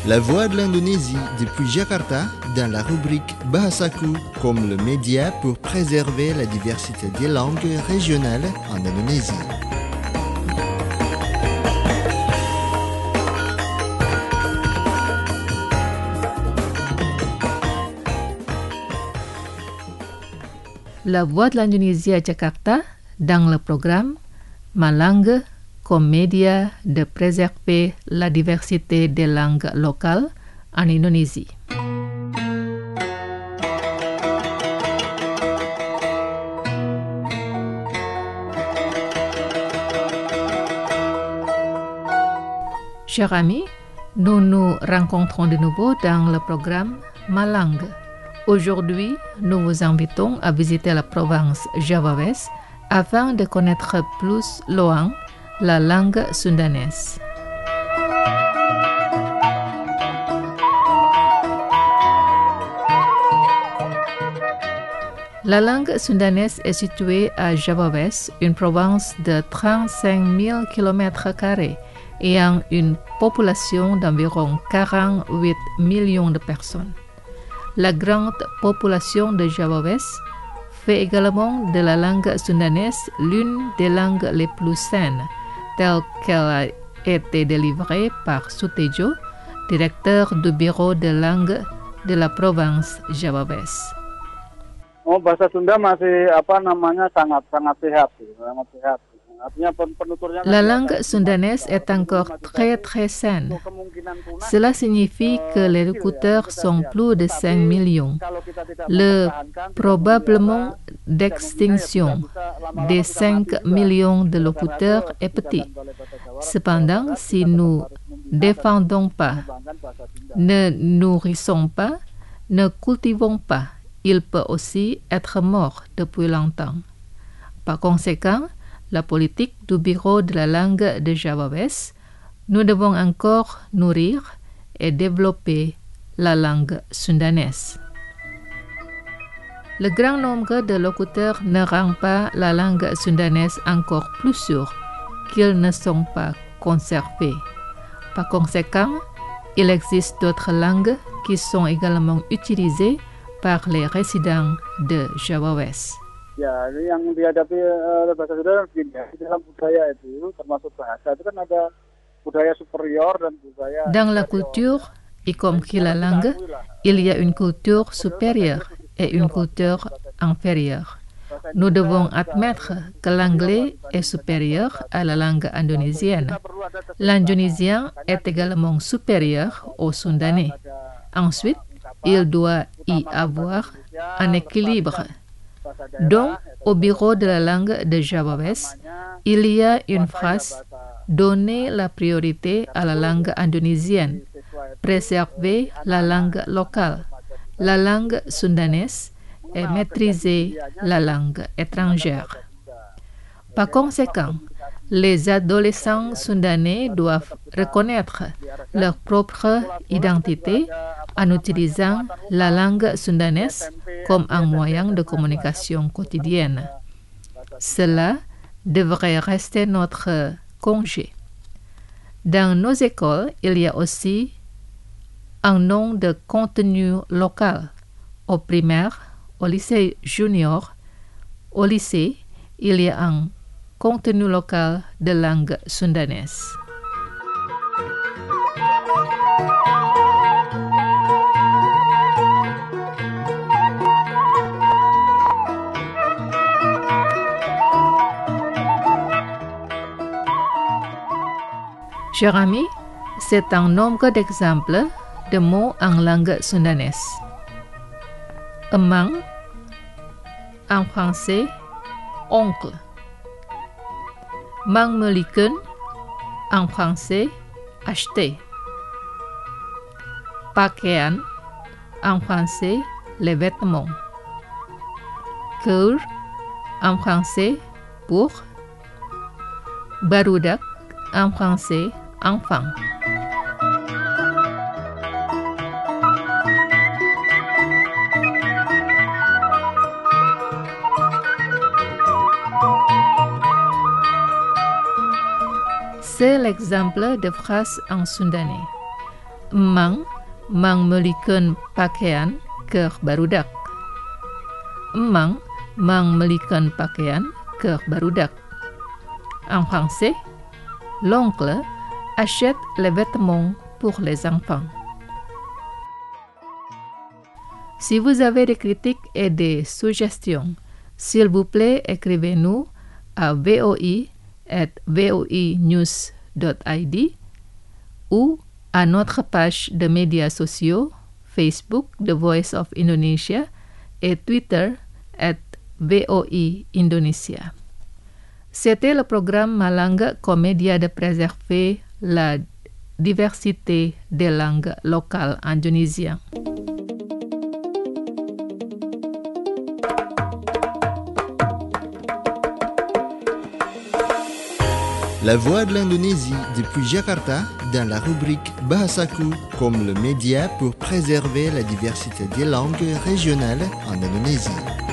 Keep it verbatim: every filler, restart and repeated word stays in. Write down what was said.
La Voix de l'Indonésie depuis Jakarta dans la rubrique Bahasaku comme le média pour préserver la diversité des langues régionales en Indonésie. La Voix de l'Indonésie à Jakarta dans le programme Ma langue comme média de préserver la diversité des langues locales en Indonésie. Chers amis, nous nous rencontrons de nouveau dans le programme Ma langue. Aujourd'hui, nous vous invitons à visiter la province Java West afin de connaître plus loin la langue sundanaise. La langue sundanaise est située à Java West, une province de trente-cinq mille kilomètres carrés ayant une population d'environ quarante-huit millions de personnes. La grande population de Java West fait également de la langue sundanaise l'une des langues les plus saines, telle qu'elle a été délivrée par Sutejo, directeur du bureau de langue de la province Java West. Oh, bahasa Sunda masih apa namanya sangat sangat sehat, sangat sehat. La langue sundanaise est encore très très saine. Cela signifie que les locuteurs sont plus de cinq millions. Le probablement d'extinction des cinq millions de locuteurs est petit. Cependant, si nous ne défendons pas, ne nourrissons pas, ne cultivons pas, il peut aussi être mort depuis longtemps. Par conséquent, la politique du bureau de la langue de Java West, nous devons encore nourrir et développer la langue sundanaise. Le grand nombre de locuteurs ne rend pas la langue sundanaise encore plus sûre qu'ils ne sont pas conservés. Par conséquent, il existe d'autres langues qui sont également utilisées par les résidents de Java West. Ya, yang dihadapi oleh bahasa Sunda begini ya, di dalam budaya itu termasuk bahasa itu kan ada budaya superior dan budaya. Dans la culture, y compris la langue, il y a une culture supérieure et une culture inférieure. Nous devons admettre que l'anglais est supérieur à la langue indonésienne. L'indonésien est également supérieur au sundanais. Ensuite, il doit y avoir un équilibre. Donc, au bureau de la langue de Java West, il y a une phrase « Donner la priorité à la langue indonésienne, préserver la langue locale, la langue sundanaise et maîtriser la langue étrangère ». Par conséquent, les adolescents sundanais doivent reconnaître leur propre identité en utilisant la langue sundanaise comme un moyen de communication quotidienne. Cela devrait rester notre congé. Dans nos écoles, il y a aussi un nom de contenu local. Au primaire, au lycée junior, au lycée, il y a un contenu local de langue sundanaise. Chers amis, c'est un nombre d'exemples de mots en langue sundanaise. Emang, en français, oncle. Mang meliken, en français, acheter. Pakaian, en français, les vêtements. Keur, en français, pour. Barudak, en français, enfant. C'est l'exemple de phrase en sundanais. Emang mang melikan pakaian ke barudak. Emang mang melikan pakaian ke barudak. En français, l'oncle achète les vêtements pour les enfants. Si vous avez des critiques et des suggestions, s'il vous plaît, écrivez-nous à voi at voinews dot i d ou à notre page de médias sociaux, Facebook, The Voice of Indonesia, et Twitter, at voi Indonesia. C'était le programme Malanga Comédia de préserver la diversité des langues locales indonésiennes. La Voix de l'Indonésie depuis Jakarta dans la rubrique Bahasaku comme le média pour préserver la diversité des langues régionales en Indonésie.